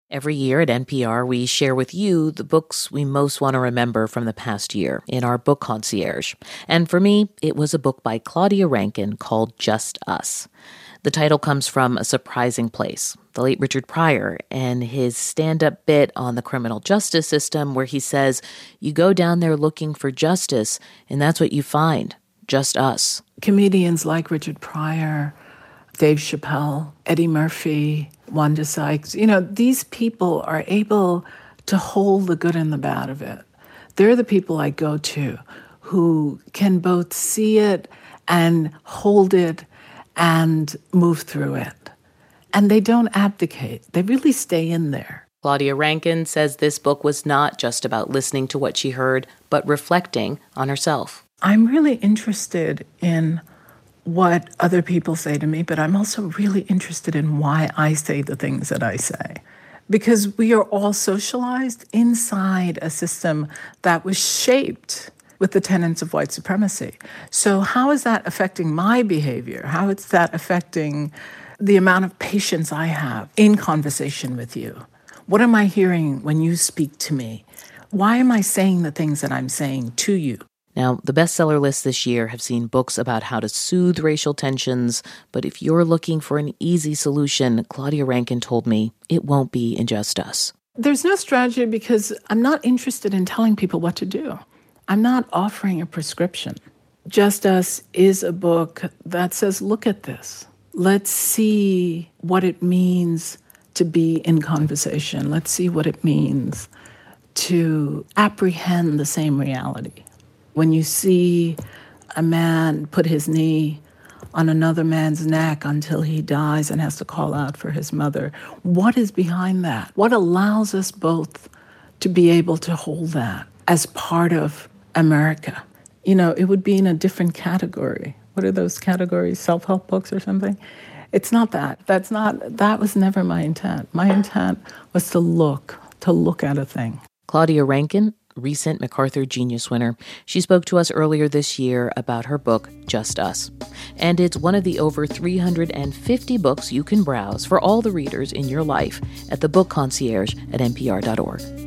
Every year at NPR, we share with you the books we most want to remember from the past year in our Book Concierge. And for me, it was a book by Claudia Rankine called Just Us. The title comes from A Surprising Place, the late Richard Pryor, and his stand-up bit on the criminal justice system where he says, you go down there looking for justice, and that's what you find, just us. Comedians like Richard Pryor, Dave Chappelle, Eddie Murphy, Wanda Sykes, these people are able to hold the good and the bad of it. They're the people I go to who can both see it and hold it and move through it. And they don't abdicate. They really stay in there. Claudia Rankine says this book was not just about listening to what she heard, but reflecting on herself. I'm really interested in what other people say to me, but I'm also really interested in why I say the things that I say. Because we are all socialized inside a system that was shaped with the tenets of white supremacy. So how is that affecting my behavior? How is that affecting the amount of patience I have in conversation with you? What am I hearing when you speak to me? Why am I saying the things that I'm saying to you? Now, the bestseller lists this year have seen books about how to soothe racial tensions, but if you're looking for an easy solution, Claudia Rankine told me, it won't be in Just Us. There's no strategy because I'm not interested in telling people what to do. I'm not offering a prescription. Just Us is a book that says, look at this. Let's see what it means to be in conversation. Let's see what it means to apprehend the same reality. When you see a man put his knee on another man's neck until he dies and has to call out for his mother, what is behind that? What allows us both to be able to hold that as part of America? It would be in a different category. What are those categories? Self-help books or something? It's not that. That was never my intent. My intent was to look at a thing. Claudia Rankine, recent MacArthur Genius winner, she spoke to us earlier this year about her book, Just Us. And it's one of the over 350 books you can browse for all the readers in your life at the Book Concierge at npr.org.